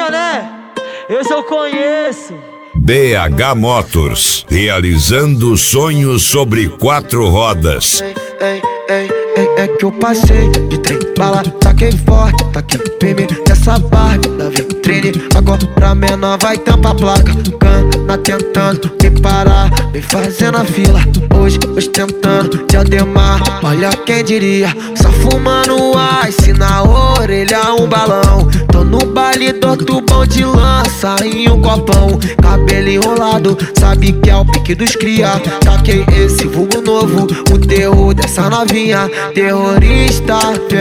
novinha, né? Esse eu conheço. BH Motors, realizando sonhos sobre 4 rodas. É que eu passei de trem bala, taquei forte, taquei firme nessa Barbie da vitrine. Agora menor vai tampar a placa, cana tentando me parar, me fazendo a fila. Hoje ostentando diadema, olha quem diria. Só fumando ice na orelha, um balão. Tô no baile do tubão de lança em um copão. Cabelo enrolado, sabe que é o pique dos cria. Taquei esse vulgo novo, o terror dessa novinha. Terrorista,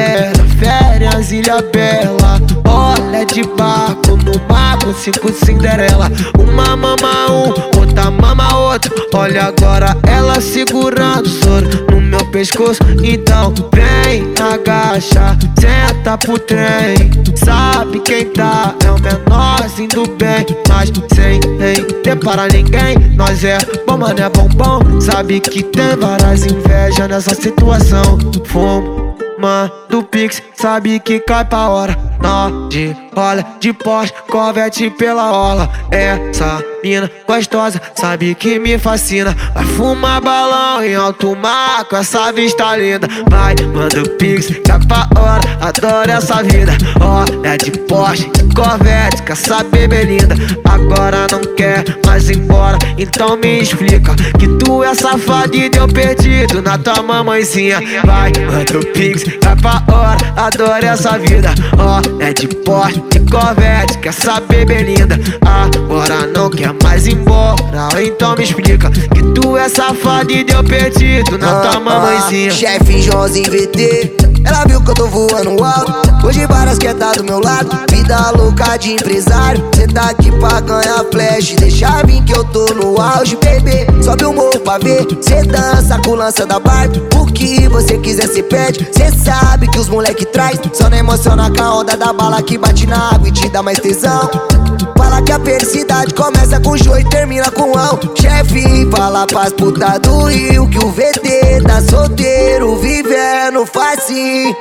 férias, Ilha Bela. Olha de barco no mar com 5 Cinderela. Uma mama outra mama outra. Olha agora ela segurando o soro no meu pescoço. Então vem, agacha, senta pro trem. Sabe quem tá, é o menorzinho do bem. Mas sem ter para ninguém. Nós é bom, mano, é bombom. Sabe que tem várias invejas nessa situação. Fumo, mando pix, sabe que cai pra hora. De olha de Porsche, Corvette pela orla. Essa mina gostosa, sabe que me fascina. Vai fumar balão em alto mar com essa vista linda. Vai, manda o pix, cai pra hora, adoro essa vida. Olha de Porsche, de Corvette, com essa bebê linda. Agora não quer mais ir embora, então me explica que tu é safado e deu perdido na tua mamãezinha. Vai, manda o pix, cai pra hora, adoro essa vida. É de Porsche, de Corvette, que essa bebê linda. Agora não quer mais ir embora, então me explica que tu é safado e deu perdido na tua mamãezinha. Chefe Joãozinho VT, ela viu que eu tô voando alto. Hoje várias quer tá do meu lado, vida louca de empresário. Cê tá aqui pra ganhar flash, deixa vir que eu tô no auge, bebê. Sobe o morro pra ver, cê dança com lança da Barbie. O que você quiser cê pede, cê sabe que os moleque traz. Só não emociona com a onda da bala que bate na água e te dá mais tesão. Fala que a felicidade começa com show e termina com ão. Chefe, fala pras putas do Rio que o VT tá solteiro, vivendo facinho.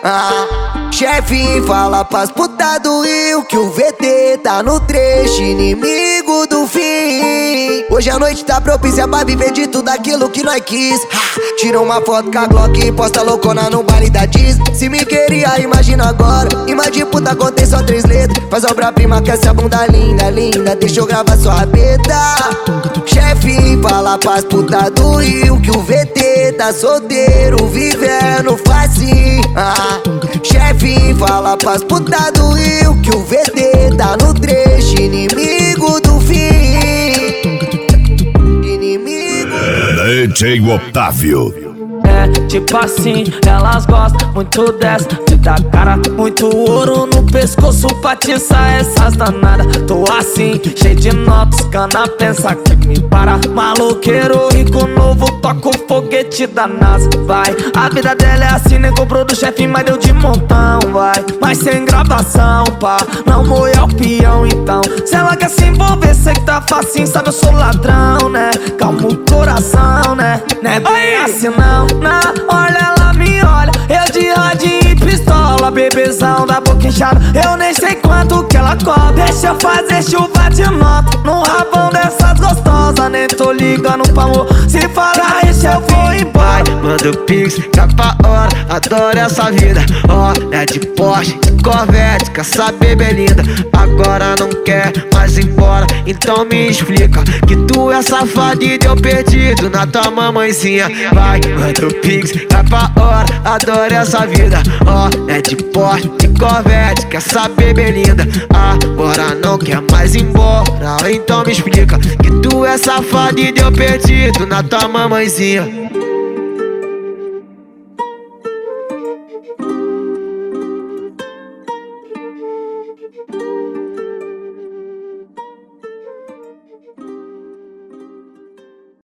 Chefe, fala pras putas do Rio que o VT tá no trecho, inimigo do fim. Hoje a noite tá propícia pra viver de tudo aquilo que nós quis. Tira uma foto com a Glock e posta loucona no baile da Disney. Se me queria, imagina agora. Imagina de puta, contei só 3 letras. Faz obra-prima com essa bunda linda, linda. Deixa eu gravar sua rabeta. Chefe, fala pras putas do Rio que o VT tá solteiro, vivendo facinho. Chefe, fala pras putas do Rio que o VT tá no trecho, inimigo do fim. Inimigo. DJ Otávio. É tipo assim, elas gostam muito dessa. Me dá cara, muito ouro no pescoço pra atiçar essas danadas. Tô assim, cheio de notas, cana pensa que me para. Maloqueiro, rico novo, toca o foguete da NASA. Vai, a vida dela é assim, nem comprou do chefe, mas deu de montão. Vai, mas sem gravação, pá, não moer o peão então. Se ela quer se envolver, sei que tá facinho, sabe eu sou ladrão, né? Calma o coração, né? Não é bem assim não. Olha ela me olha, eu de radinho e pistola. Bebezão da boca inchada, eu nem sei quanto que ela cobra. Deixa eu fazer chuva de moto no rabão dessas gostosas. Nem tô ligando pra amor, se falar isso eu vou embora. Manda o pix, cai pra hora, adoro essa vida. É de Porsche, de Corvette, com essa bebê linda. Agora não quer mais ir embora, então me explica que tu é safado e deu perdido na tua mamãezinha. Vai, manda o pix, cai pra hora, adoro essa vida. É de Porsche, de Corvette, com essa bebê linda. Agora não quer mais ir embora, então me explica que tu é safado e deu perdido na tua mamãezinha.